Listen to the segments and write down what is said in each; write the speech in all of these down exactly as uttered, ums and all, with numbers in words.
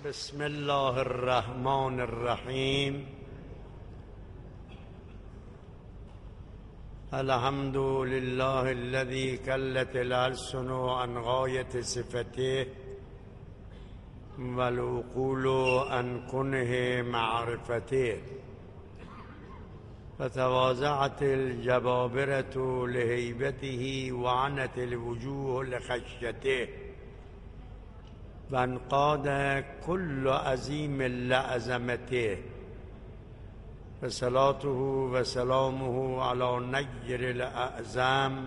بسم الله الرحمن الرحیم. الحمد لله الذي كلت الألسن عن غاية صفته والعقول عن كنه معرفته، فتواضعت الجبابرة لهيبته وعنت الوجوه لخشيته، وانقاد كل عظيم لعظمته، فصلاته وسلامه على نير الأعظم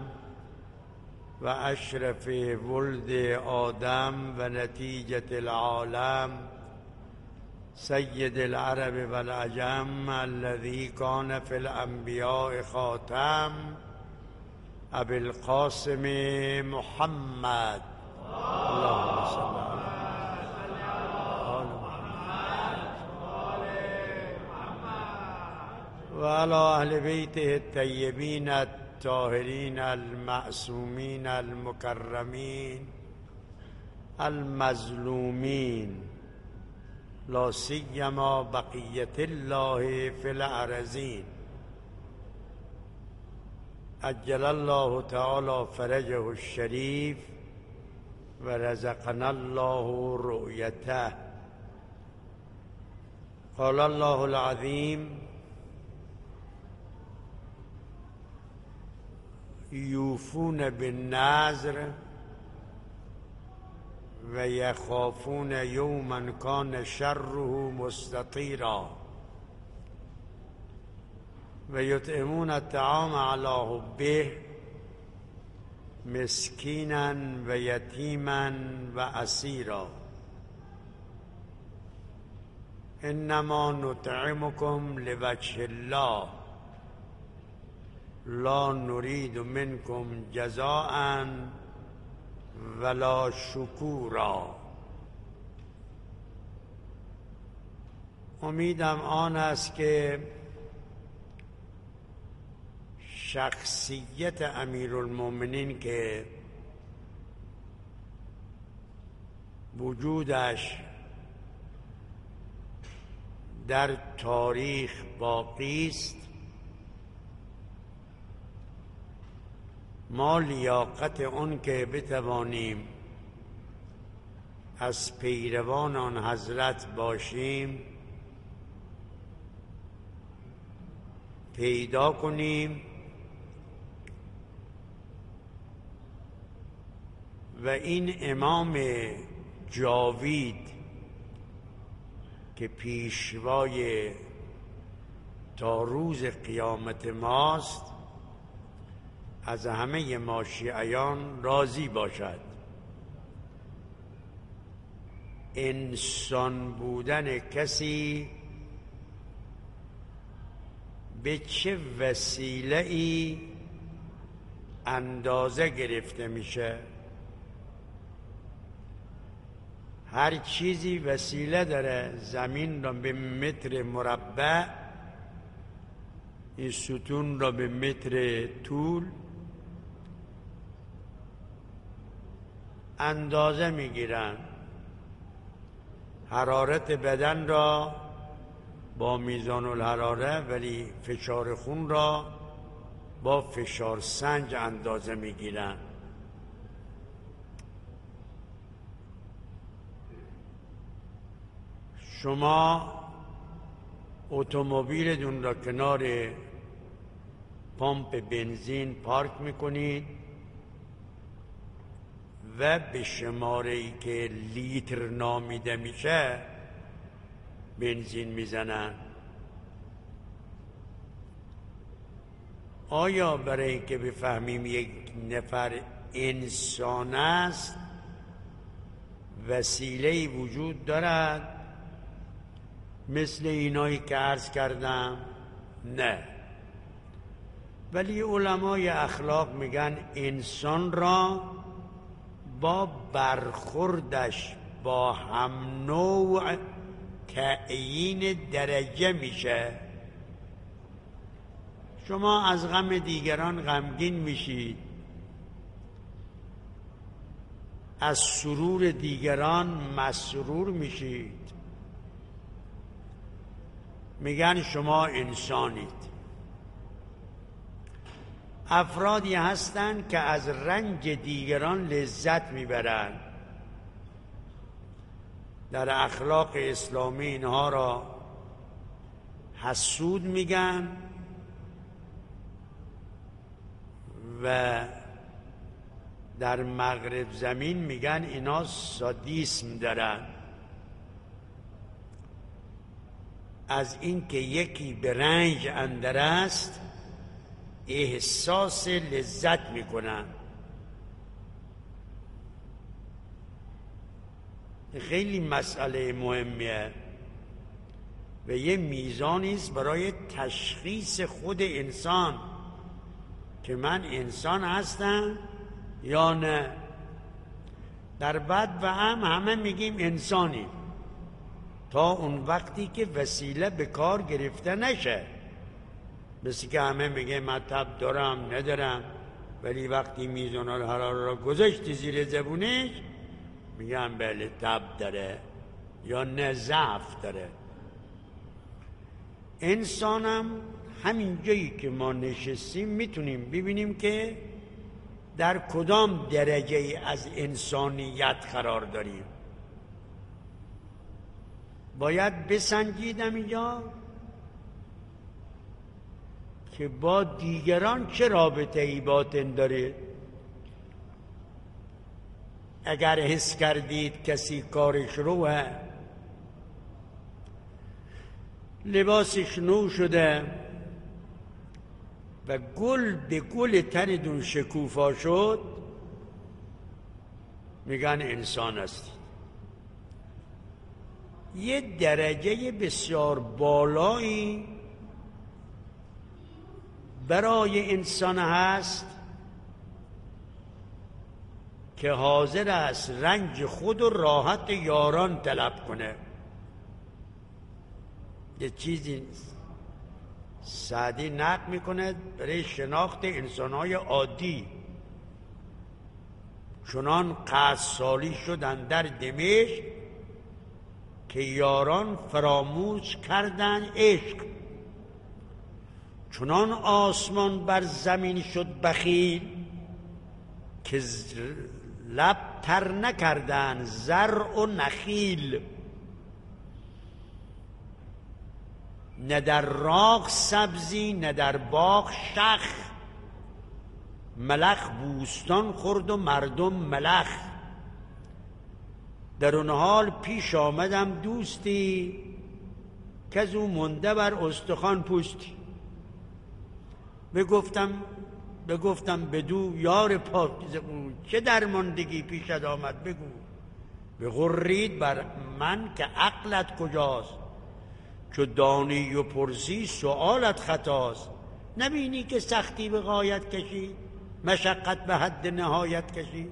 وأشرف ولد آدم ونتيجة العالم، سيد العرب والعجم الذي كان في الأنبياء خاتم، أبي القاسم محمد. اللهم صل على وعلى أهل بيته الطيبين الطاهرين المعصومين المكرمين المظلومين، لا سيما بقية الله في الأرضين، عجل الله تعالى فرجه الشريف ورزقنا الله رؤيته. قال الله العظيم: یوفون بالنذر و یخافون یوما کان شره مستطیرا و یطعمون الطعام علی حبه مسکینا و یتیما و اسیرا، انما نطعمکم لوجه الله لا نريد منكم جزاء ولا شکورا. امیدم آن است که شخصیت امیرالمومنین که وجودش در تاریخ باقی است، ما لیاقت اون که بتوانیم از پیروان آن حضرت باشیم پیدا کنیم و این امام جاوید که پیشوای تا روز قیامت ماست از همه ما شیعیان راضی باشد. انسان بودن کسی به چه وسیله ای اندازه گرفته میشه؟ هر چیزی وسیله داره. زمین را به متر مربع، این ستون را به متر طول اندازه میگیرن. حرارت بدن را با میزان الحراره، ولی فشار خون را با فشار سنج اندازه میگیرن. شما اتومبیلتون را کنار پمپ بنزین پارک میکنید و به شماره‌ای که لیتر نامیده میشه بنزین میزنن. آیا برای اینکه بفهمیم یک نفر انسان است وسیله‌ای وجود دارد مثل اینایی که عرض کردم؟ نه. ولی علمای اخلاق میگن انسان را با برخوردش با هم نوع تعیین درجه میشه. شما از غم دیگران غمگین میشید، از سرور دیگران مسرور میشید. میگن شما انسانید. افرادی هستند که از رنج دیگران لذت میبرند. در اخلاق اسلامی اینها را حسود میگن و در مغرب زمین میگن اینا سادیسم دارن. از اینکه یکی به رنج اندر است احساس لذت میکنن. خیلی مسئله مهمیه و یه میزانی است برای تشخیص خود انسان که من انسان هستم یا نه. در بد و هم همه میگیم انسانی تا اون وقتی که وسیله به کار گرفته نشه. مثل که همه میگه من تب دارم ندارم، ولی وقتی میزان الحراره را گذاشتی زیر زبونش میگم بله تب داره یا نه ضعف داره. انسانم همین جایی که ما نشستیم میتونیم ببینیم که در کدام درجه از انسانیت قرار داریم. باید بسنجیدم اینجا که با دیگران چه رابطه ای باطن داره. اگر حس کردید کسی کارش روه، لباسش نو شده و گل به گل تنتون شکوفا شد، میگن انسان است. یه درجه بسیار بالایی برای انسان هست که حاضر است رنج خود و راحت یاران طلب کنه. یه چیزی سعدی نقل میکنه برای شناخت انسانهای عادی. چنان قصد سالی شدن در دمشق که یاران فراموش کردن عشق. چنان آسمان بر زمین شد بخیل که لب تر نکردن زرع و نخیل. نه در راغ سبزی نه در باغ شخ، ملخ بوستان خورد و مردم ملخ. در اون حال پیش آمدم دوستی که از او مونده بر استخوان پوستی. بگفتم بگفتم بدو یار پاکیزه بود چه درماندگی پیشت آمد بگو. بغرید بر من که عقلت کجاست، چو دانی و پرسی سؤالت خطاست. نبینی که سختی به غایت کشید، مشقت به حد نهایت کشید.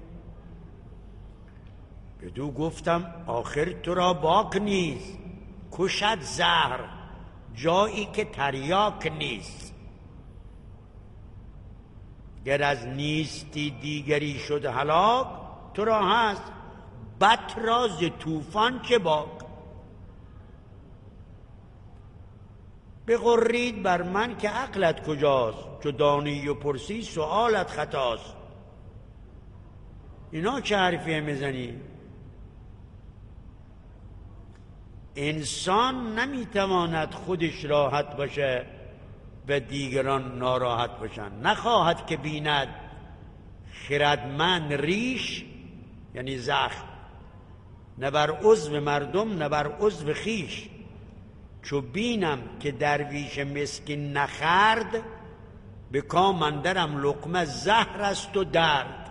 بدو گفتم آخر تو را باک نیست، کشد زهر جایی که تریاک نیست. گر از نیستی دیگری شد هلاک، تو را هست بط را ز طوفان چه باک. بغرید بر من که عقلت کجاست، چو دانی و پرسی سؤالت خطاست. اینا چه حرفیه میزنی؟ انسان نمیتواند خودش راحت باشه و دیگران ناراحت باشن. نخواهد که بیند خردمند ریش، یعنی زخم، نه بر عضو مردم نه بر عضو خیش. چو بینم که درویش مسکین نخرد، به کام اندرم لقمه زهر است و درد.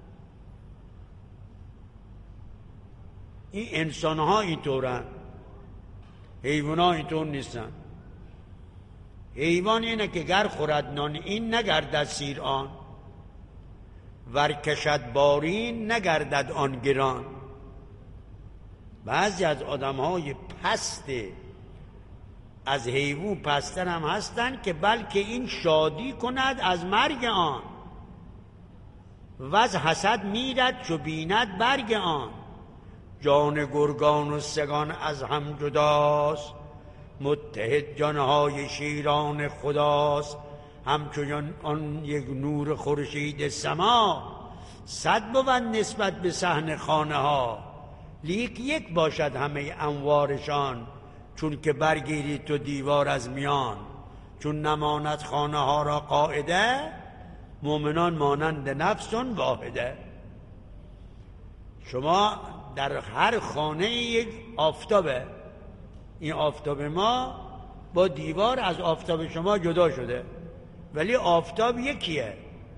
این انسان ها اینطورن، حیوان ها اینطور نیستن. حیوان اینه که گر خورد نان این نگردد سیر آن، ور کشد بارین نگردد آن گران. بعضی از آدم های پست از حیوان پستر هم هستن که بلکه این شادی کند از مرگ آن، و از حسد میرد چو بیند برگ آن. جان گرگان و سگان از هم جداست، متحد جانهای شیران خداست. همچون آن یک نور خورشید سما، صد بود نسبت به صحن خانه ها. لیک یک باشد همه انوارشان، چون که برگیری تو دیوار از میان. چون نماند خانه ها را قاعده، مؤمنان مانند نفسون واحده. شما در هر خانه یک آفتابه، این آفتاب ما با دیوار از آفتاب شما جدا شده، ولی آفتاب یکیه.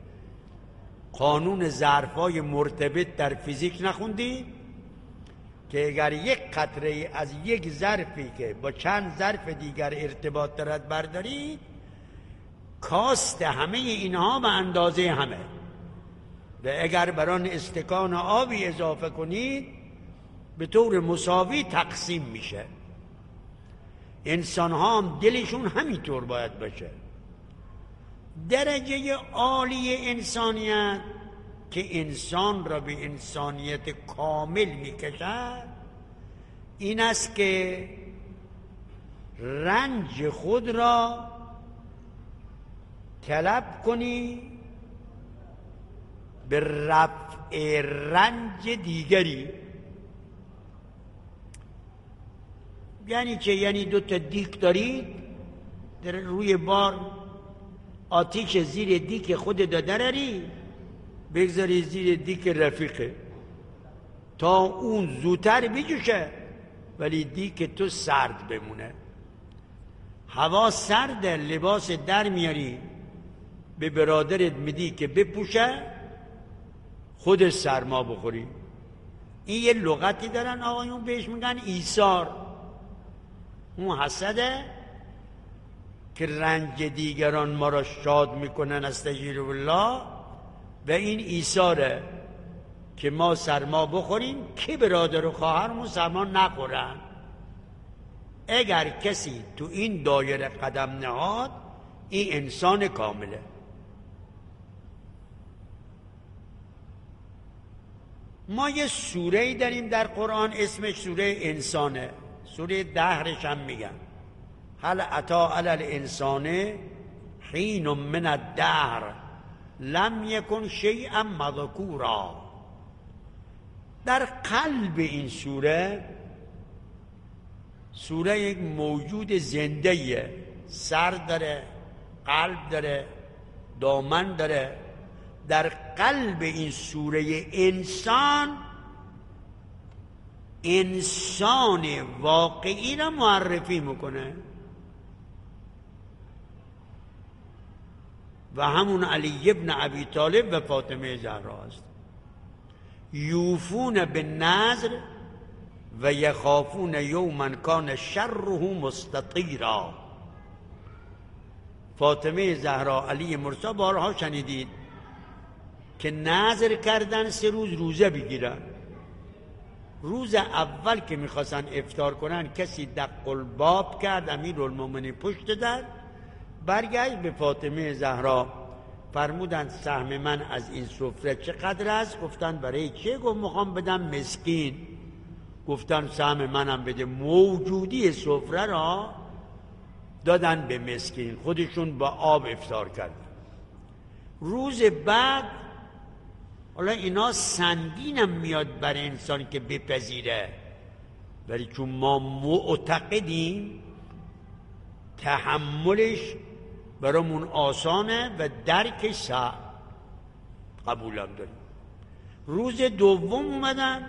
قانون ظرفای مرتبط در فیزیک نخوندی؟ که اگر یک قطره از یک ظرفی که با چند ظرف دیگر ارتباط دارد برداری، کاست همه اینها به اندازه همه، و اگر بر آن استکان آبی اضافه کنید به طور مساوی تقسیم میشه. انسان ها هم دلشون همینطور باید باشه. درجه عالی انسانیت که انسان را به انسانیت کامل میکشد این است که رنج خود را طلب کنی به رفع رنج دیگری. یعنی چه؟ یعنی دو تا دیک دارید در روی بار، آتیش زیر دیک خود دادراری بگذاری زیر دیک رفیقه تا اون زودتر بجوشه، ولی دیک تو سرد بمونه. هوا سرده، لباس در میاری به برادرت میدی که بپوشه، خود سرما بخوری. این یه لغتی دارن آقایون بهش میگن ایثار. اون حسده که رنج دیگران ما را شاد میکنن استغفر الله، و این ایثاره که ما سرما بخوریم که برادر و خواهرمون سرما نخورن. اگر کسی تو این دایره قدم نهاد، این انسان کامله. ما یه سوره‌ای داریم در قرآن اسمش سوره انسانه، سوره دهرش هم میگن هل اتی علی الانسان حین من الدهر لم یکن شیئا مذکورا. در قلب این سوره، سوره یک موجود زنده‌ایه، سر داره، قلب داره، دامن داره. در قلب این سوره انسان، انسان واقعی را معرفی میکنه و همون علی ابن ابی طالب و فاطمه زهرا است. یوفون بالنذر و یخافون یوما کان شره مستطیرا. فاطمه زهرا، علی مرتضی بارها شنیدید که نذر کردن سه روز روزه بگیرن. روز اول که میخواستن افطار کنن کسی دق الباب کرد، امیرالمومنین پشت در برگشت به فاطمه زهرا فرمودند سهم من از این سفره چقدر است؟ گفتن برای چه؟ گفت میخوام بدم مسکین. گفتن سهم منم بده. موجودی سفره را دادن به مسکین، خودشون با آب افطار کردن. روز بعد، حالا اینا سنگینم میاد بر انسان که بپذیره، ولی چون ما معتقدیم تحملش برامون آسانه و درکش صعب، قبولم داریم. روز دوم اومدن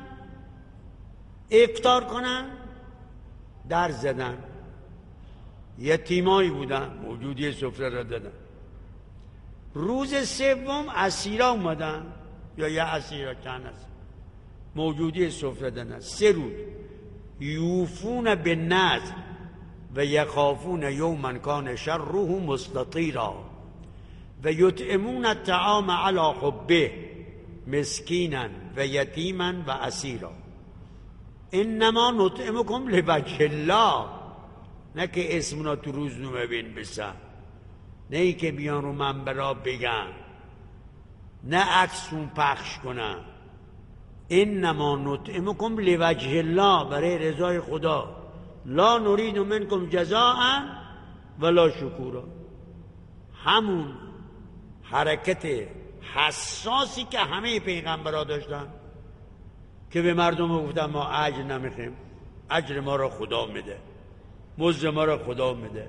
افطار کنن، در زدن، یتیمایی بودن، موجودی سفره را دادن. روز سوم اسیرا اومدن، یا یه اسیرا چند است، موجودی سفره دادن. سه روز یوفون بالنذر و یخافون یوما کان شره مستطیرا و یطعمون الطعام علی حبه مسکینا و یتیما و اسیرا انما نطعمکم لوجه الله. نه که اسمنا تو روزنامه بین بسن، نه ای که بیان رو منبرا بگن، نه عکسون پخش کنن. انما نطعمکم لوجه الله، برای رضای خدا. لا نرید منکم جزاء ولا شکورا. همون حرکت حساسی که همه پیغمبرها داشتن که به مردم گفتن ما اجر نمیخوایم، اجر ما را خدا میده، مزد ما را خدا میده.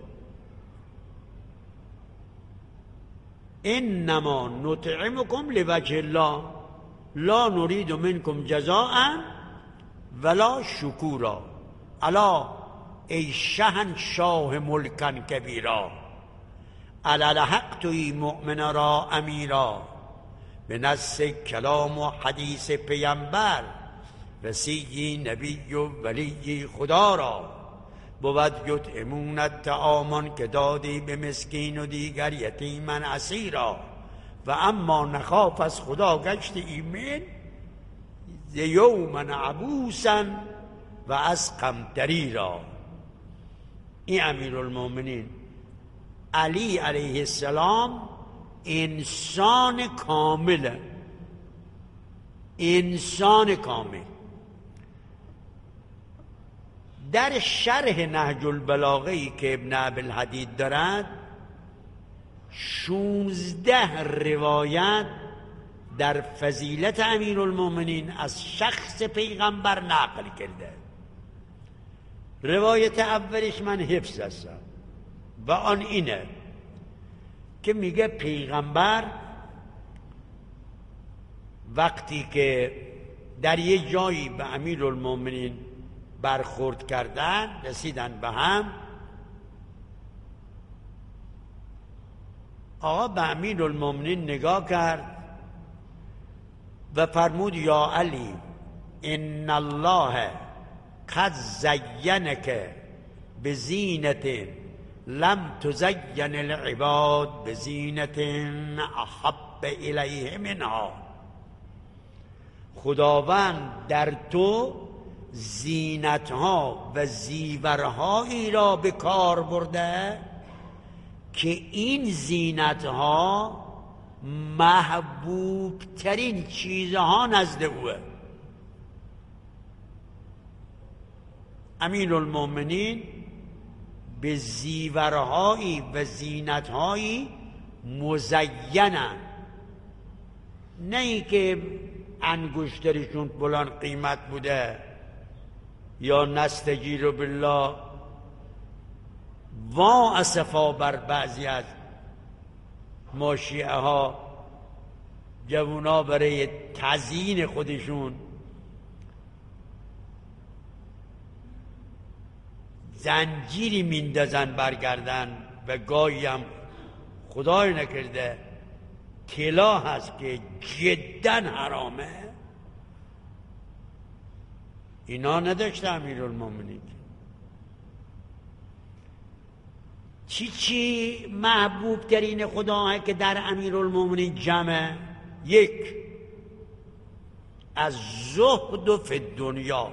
انما نطعمکم لوجه الله لا نرید منکم جزاء ولا شکورا. الا ای شهنشاه ملکن کبیرا، علل حق توی مؤمن را امیرا. به نص کلام و حدیث پیمبر، وسیعی نبی و ولی خدا را. بود یطعمون الطعامان که دادی به مسکین و دیگر یتیمن اسیرا. و اما نخاف از خدا گشت ایمن، ز یومن عبوسا و از قمتری را. این امیرالمومنین علی علیه السلام انسان کامله، انسان کامل. در شرح نهج البلاغه‌ای که ابن ابوالحدید دارد، شونزده روایت در فضیلت امیرالمومنین از شخص پیغمبر نقل کرده. روایت اولش من حفظ هستم و آن اینه که میگه پیغمبر وقتی که در یه جایی به امیرالمومنین برخورد کردن، رسیدن به هم، آقا به امیرالمومنین نگاه کرد و فرمود یا علی ان الله قد زینک بزینت لم تزین العباد بزینت احب الیه منها. خداوند در تو زینتها و زیورهایی را به کار برده که این زینتها محبوب ترین چیزها نزد اوه. امیرالمومنین به زیورهایی و زینتهایی مزینن، نه ای که انگشترشون بلان قیمت بوده یا نستجیر بالله. وا اسفا بر بعضی از ما شیعه ها، جوونا برای تزیین خودشون زنجیری میندازن برگردن و گاهی هم خدای نکرده طلا هست که جدا حرامه. اینا نداشته امیرالمومنین. چی چی محبوب ترین خدا که در امیرالمومنین جمعه؟ یک، از زهد و فی دنیا.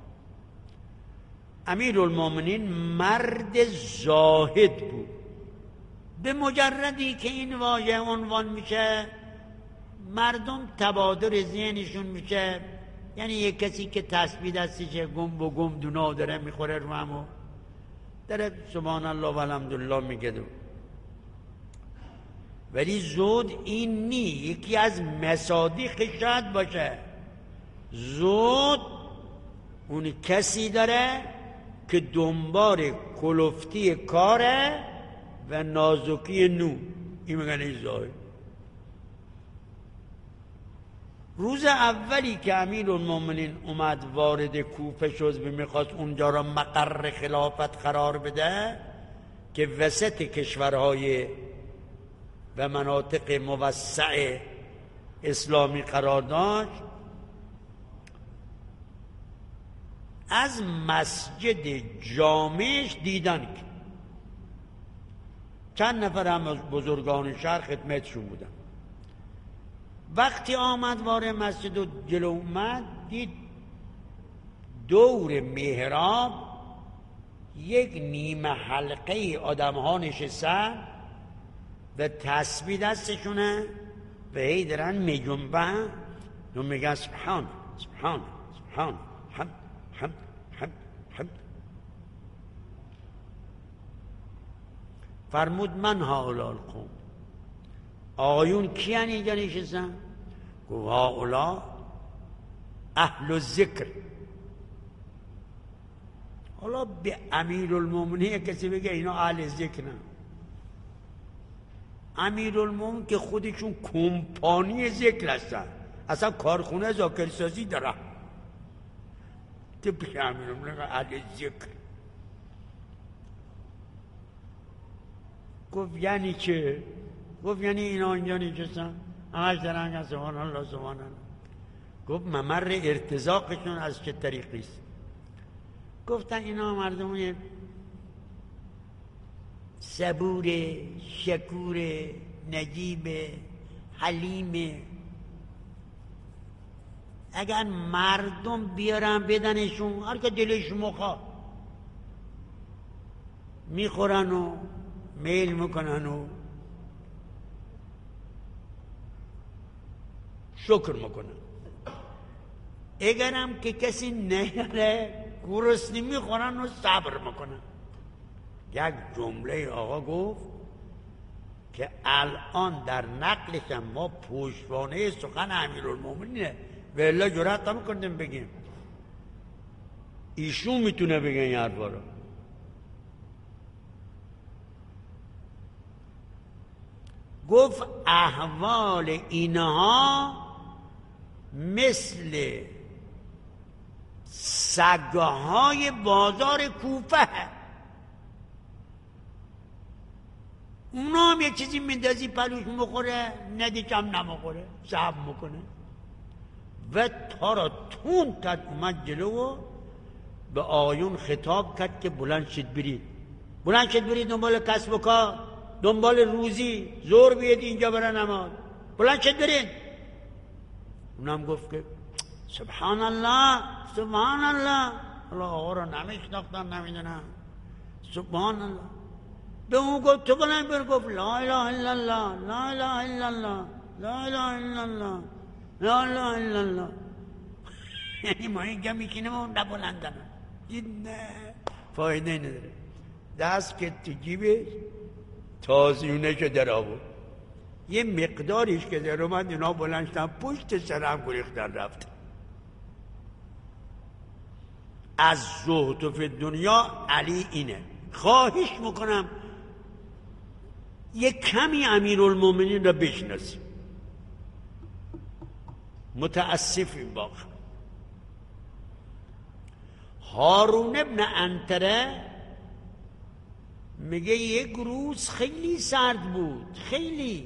امیرالمومنین مرد زاهد بود. به مجردی که این واژه عنوان میشه، مردم تبادر ذهنشون میشه یعنی یک کسی که تسبیح دستشه گم و گم دونا داره میخوره رو همو داره سبحان الله و الحمدلله میگه دو. ولی زود این نی، یکی از مصادیق شاید باشه. زود اون کسی داره که دنبال کلفتی کاره و نازکی نو. این میگن این زاهد. روز اولی که امیرالمومنین اومد وارد کوفه شد و میخواست اونجا را مقر خلافت قرار بده که وسط کشورهای و مناطق موسع اسلامی قرار داشت، از مسجد جامعش دیدن که چند نفر هم از بزرگان شهر خدمتشون بودن. وقتی آمد وارد مسجد و جلو اومد، دید دور محراب یک نیمه حلقه آدم ها نشستن و تسبیح دستشونه و هی دارن میجنبن و میگن سبحان سبحان سبحان حمد حمد حمد حمد. فرمود من هؤلاء القوم، آقایون کیان اینجا نشستن؟ گفت هؤلاء اهل الذکر. حالا به امیرالمومنین کسی بگه اینا اهل ذکرن، امیرالمومنین که خودشون کمپانی ذکر هستن، اصلا کارخونه ذاکرسازی دارن، تو به امیرالمومنین اهل ذکر. گفت یعنی چه؟ گفت یعنی اینا اینجا نشستن همش دارن که سبحان الله سبحان الله. گفت ممر ارتزاقشون از چه طریقی است؟ گفتن اینا مردم صبور، شکور، نجیب، حلیم. اگر مردم بیارن بدنشون هر که دلش مخواد میخورن و میل میکنن و شکر میکنن. اگرم که کسی نیاره گرسنه میخورن و صبر میکنن. یک جمله آقا گفت که الان در نقلش ما پشتوانه سخن امیرالمومنینه و الا جرأت نمیکنیم بگیم. ایشون میتونه بگن این حرفا رو. گفت احوال اینها مثل سگهای بازار کوفه، اونا هم یه چیزی میندازی پلوش مخوره ندی کم نمخوره صبر میکنه. و تا را تون کرد اومد جلو و به آیون خطاب کرد که بلند شد برید، بلند شد برید دنبال کسب و کار، دنبال روزی، زور بیاد اینجا برای نماز، بلند شد برید. اونم گفت که سبحان الله سبحان الله. الله آقا را نمیشناختن نمیدونن سبحان الله. به اون گفت تو بلند بر، گفت لا اله الا الله لا اله الا الله لا اله الا الله لا اله الا الله. یعنی ما اینجا میکنیم اون نبلندن. دید نه فایده نداره. دست که تو جیبش تازیونش در آورد، یه مقداریش که در اومد اینا بلند شدن پشت سرم گریختن رفت. از زهد فی دنیا علی اینه. خواهش میکنم یک کمی امیرالمومنین را بشناسیم. متاسفیم واقعا. هارون ابن عنتره میگه یک روز خیلی سرد بود، خیلی.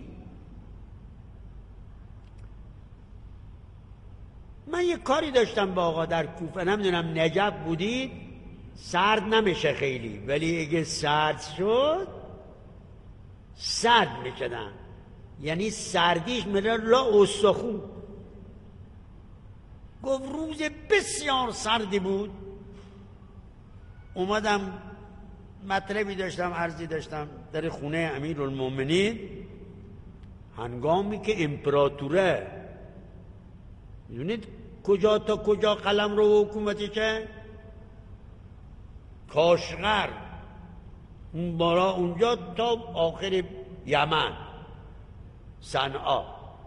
من یک کاری داشتم با آقا در کوفه، نمیدونم نجف بودید، سرد نمیشه خیلی، ولی اگه سرد شد سرد میشدن، یعنی سردیش میره لا استخون. گفت روز بسیار سردی بود، اومدم مطلبی داشتم عرضی داشتم در خونه امیرالمومنین، هنگامی که امپراتوره، میدونید کجا تا کجا قلم رو حکومتشه، کاشغر اون بالا اونجا تا آخر یمن صنعا.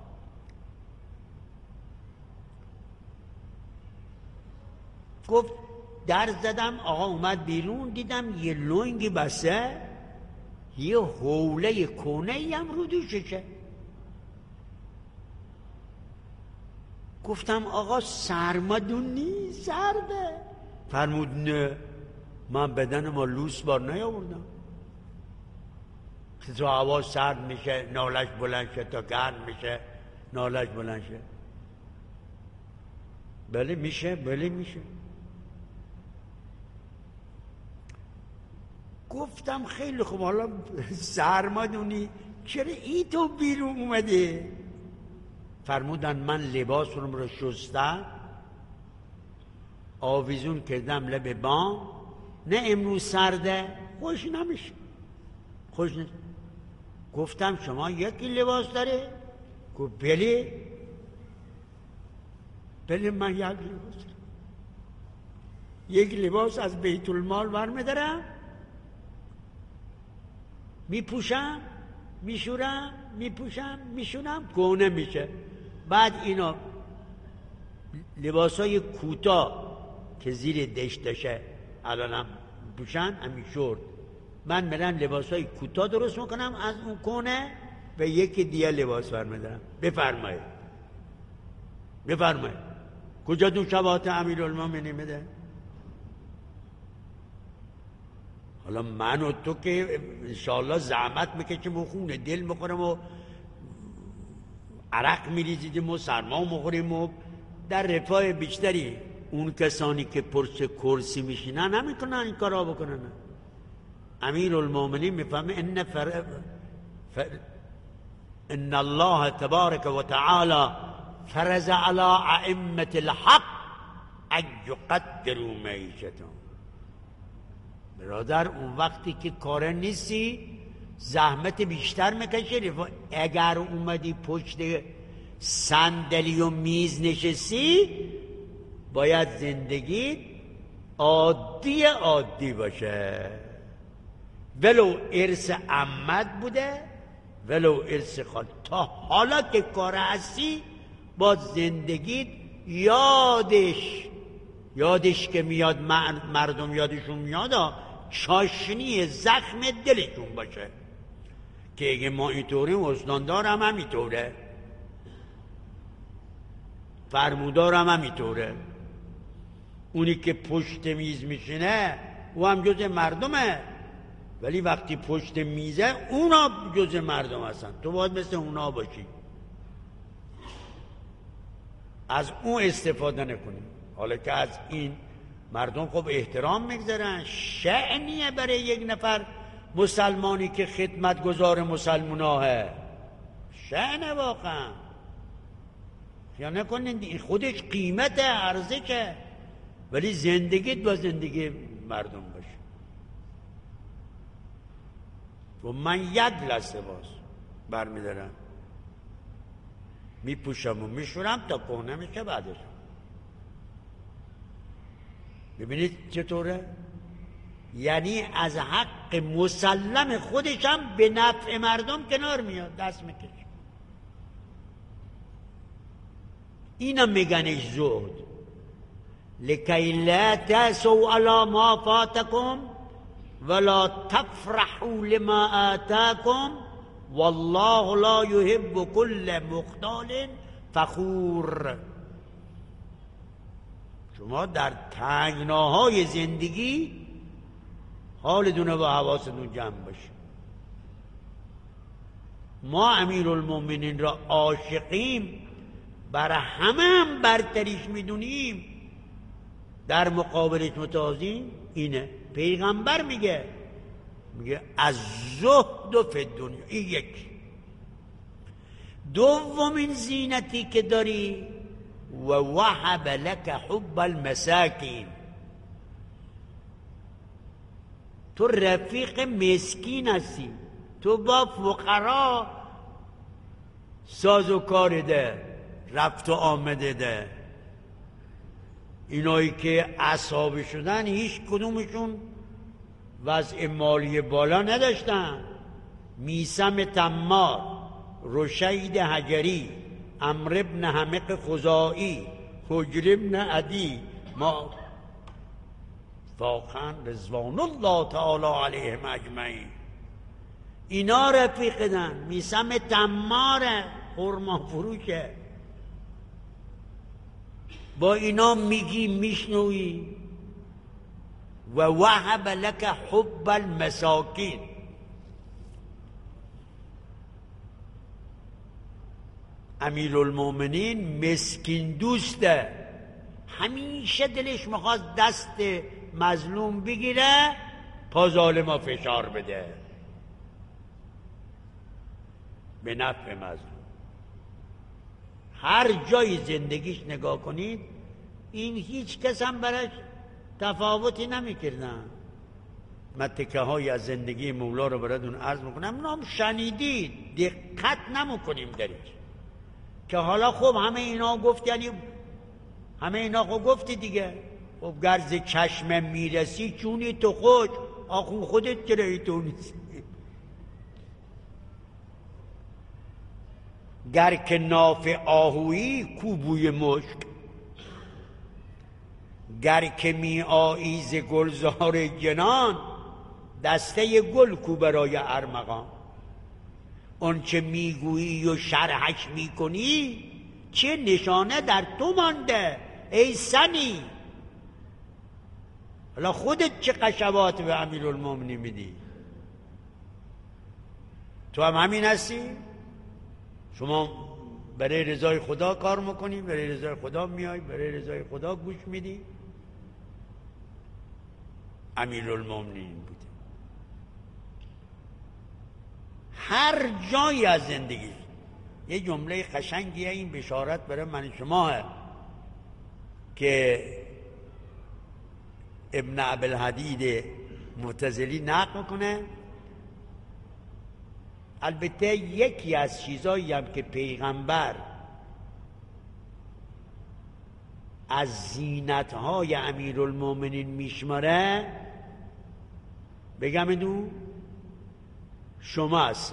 گفت در زدم، آقا اومد بیرون، دیدم یه لنگی بسته، یه حوله کونه هم رو دوششه. گفتم آقا سرمدون نیست، سرده. فرمود نه، من بدن ما لوس بار نیاوردم که تو هوا سرد میشه نالش بلند شه، تا گرم میشه نالش بلند شه. بله میشه، بله میشه. گفتم خیلی خوب، حالا سرمدونی چرا ای تو بیرون اومده؟ فرمودن من لباس رو شستم، آویزون کردم لب بام، نه امروز سرده خوش نمیشه، خوش نمیشه. گفتم شما یکی لباس داره؟ گفت بله بله من یک لباس یک لباس از بیت المال برمی‌دارم میپوشم میشورم میپوشم میشونم کهنه میشه. بعد اینا لباسای کوتاه که زیر دشتشه الانم پوشن همین شورت، من میرم لباسای کوتاه درست میکنم از اون کهنه و یکی دیگه لباس برمی‌دارم. بفرمایید بفرمایید کجا دو شبات امیرالمومنین میده؟ حالا من و تو که انشاءالله زحمت میکشیم و خونه دل میخورم و عرق میریزیم و سرما میخوریم و در رفاه بیشتری. اون کسانی که پرچ کرسی میشینن نمیکنن این کارا بکنن. امیرالمومنین میفهمه ان فر... فر... ان الله تبارک و تعالی فرض علی ائمه الحق ان یقدروا معیشتهم. برادر اون وقتی که کار نیستی زحمت بیشتر میکشی. اگر اومدی پشت صندلی و میز نشستی باید زندگی عادی عادی باشه، ولو ارث عمت بوده ولو ارث خال. تا حالا که کار هستی با زندگی یادش یادش که میاد مردم یادشون میاد چاشنی زخم دلشون باشه که اگه ما اینطوریم استاندار هم همینطوره، فرمودار هم همینطوره. اونی که پشت میز میشینه او هم جز مردمه، ولی وقتی پشت میزه اونا جز مردم هستن. تو باید مثل اونا باشی، از اون استفاده نکنی. حالا که از این مردم خب احترام میگذارن، شأنیه برای یک نفر مسلمانی که خدمتگزار مسلماناه، شأنه واقعا. یا نکنین این خودش قیمت ارزشه، ولی زندگیت با زندگی مردم باشه. و من یک لسه باز برمیدارم میپوشم و میشورم تا کهنه میشه بعدش. ببینید چطوره؟ یعنی از حق مسلم خودشم به نفع مردم کنار میاد، دست میکشه. اینم میگنش زهد. لکی لا تاسوا علی ما فاتکم ولا تفرحوا لما آتاکم والله لا يحب كل مختال فخور. شما در تنگناهای زندگی حالتون با حواستون جمع باشه. ما امیرالمومنین را عاشقیم، برای همه هم برتریش میدونیم، در مقابلش متعاظیم. اینه پیغمبر میگه میگه از زهد و فی دنیا. این یک. دومین زینتی که داری و وهب لك حب المساکین. تو رفیق مسکین هستی، تو با فقرا ساز و کار ده، رفت و آمده ده. اینایی که اصحاب شدن هیچ کدومشون وضع مالی بالا نداشتن. میثم تمار، رشید حجری، عمرو بن حمق خزاعی، حجر بن عدی، ما واقعا رضوان الله تعالی علیهم اجمعین اینا رفیقدن. میثم تمار خرما فروشه، با اینا میگی میشنوی. و وهب لك حب المساکین. امیرالمومنین مسکین دوسته، همیشه دلش میخواست دست مظلوم بگیره پا ظالما فشار بده به نفع مظلوم. هر جای زندگیش نگاه کنید این هیچ کس هم براش تفاوتی نمیکردن. من تکه های از زندگی مولا رو براتون عرض میکنم، نام شنیدید، دقت نمیکنیم درش. که حالا خب همه اینا گفت، یعنی همه اینا خب گفتی دیگه. خب گرز چشم میرسی چونی تو خود آخون خودت جرهی تو نیست. گر که ناف آهویی کو بوی مشک، گر که می آیی ز گلزار جنان، دسته گل کو برای ارمغان. اون چه میگویی و شرحش میکنی، چه نشانه در تو مانده ای سنی. حالا خودت چه قشبات به امیرالمومنین میدی؟ تو هم همین هستی؟ شما برای رضای خدا کار میکنی، برای رضای خدا میای، برای رضای خدا گوش میدی. امیرالمومنین بوده هر جایی از زندگی. یه جمله قشنگیه، این بشارت برای من شما ہے که ابن ابوالحدید معتزلی نقل کنه. البته یکی از چیزایی هم که پیغمبر از زینتهای امیرالمومنین میشماره، بگم ادو شما هستی.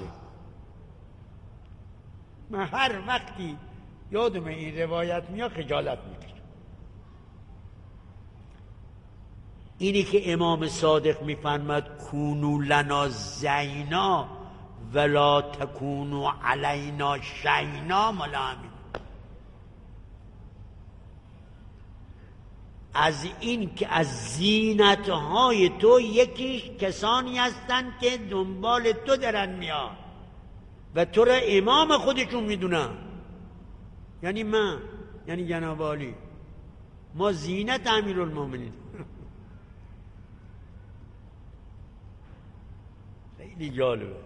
من هر وقتی یادم این روایت میاد خجالت میکشم. اینی که امام صادق میفرماد کونو لنا زینا ولا تکونو علینا شینا، مالا همین. از این که از زینتهای تو یکیش کسانی هستند که دنبال تو درن میان و تو را امام خودشون میدونن، یعنی من، یعنی جناب عالی. ما زینت امیرالمومنین. خیلی جالبه.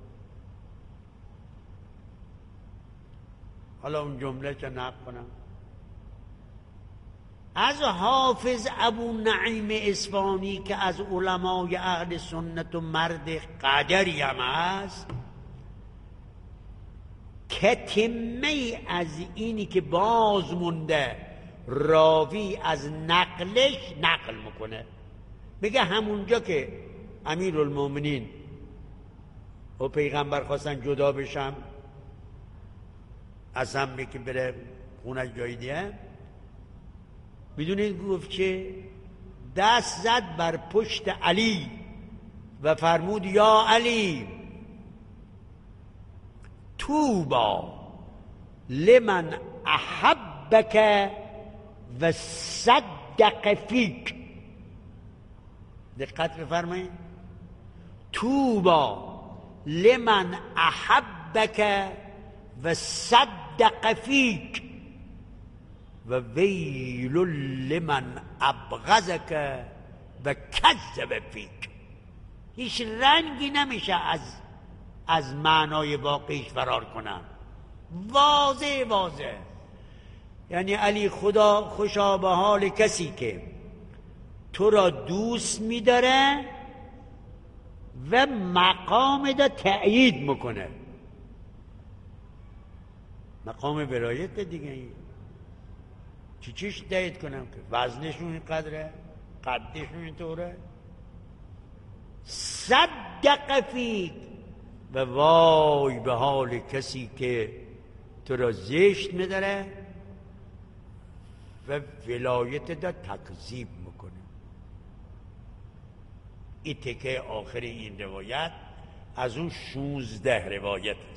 حالا اون جمله چه نقل کنم از حافظ ابو نعیم اصفهانی که از علمای اهل سنت و مرد قدری هم هست، که تمه از اینی که باز مونده راوی از نقلش نقل میکنه. میگه همونجا که امیرالمومنین و پیغمبر خواستن جدا بشن، از هم که بره خونه جای دیگه، میدونید گفت که دست زد بر پشت علی و فرمود یا علی توبا لمن احبک و صدق فیک. دقت بفرمایید. توبا لمن احبک و صدق فیک و ویل لمن ابغضک و کذب فیک. هیچ رنگی نمیشه از از معنای واقعیش فرار کنم. واضح واضح. یعنی علی خدا خوشا به حال کسی که تو را دوست می‌داره و مقام دا تأیید میکنه. مقام ولایت دیگه این چی چیش تأیید کنم که وزنشون اینقدره، قدشون اینطوره. صدق فیک و وای به حال کسی که تو را زشت میداره و ولایت دا تکذیب میکنه. این تکه آخر این روایت از اون شونزده روایت است.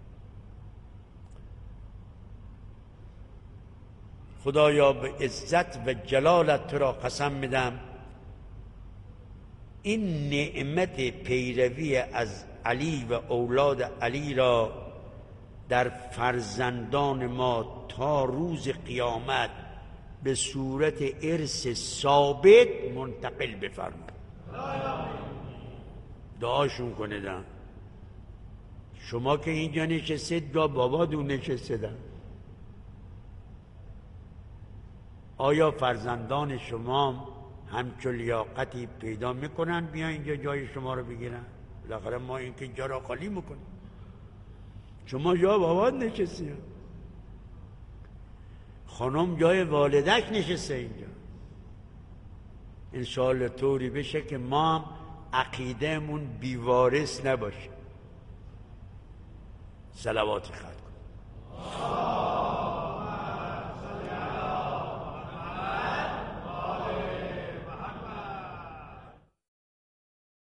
خدایا به عزت و جلالت تو را قسم میدم این نعمت پیروی از علی و اولاد علی را در فرزندان ما تا روز قیامت به صورت ارث ثابت منتقل بفرما. دعاشون کنیدن. شما که اینجا نشستید یا بابا دون نشستیدن، آیا فرزندان شما همچون لیاقتی پیدا میکنن بیا اینجا جای شما رو بگیرن؟ بالاخره ما این که جا را خالی میکنیم. شما یا بابا نشستید. خانم جای والدک نشسته اینجا. انشاءالله طوری بشه که ما هم عقیدهمون بیوارث نباشه. صلوات خط کن.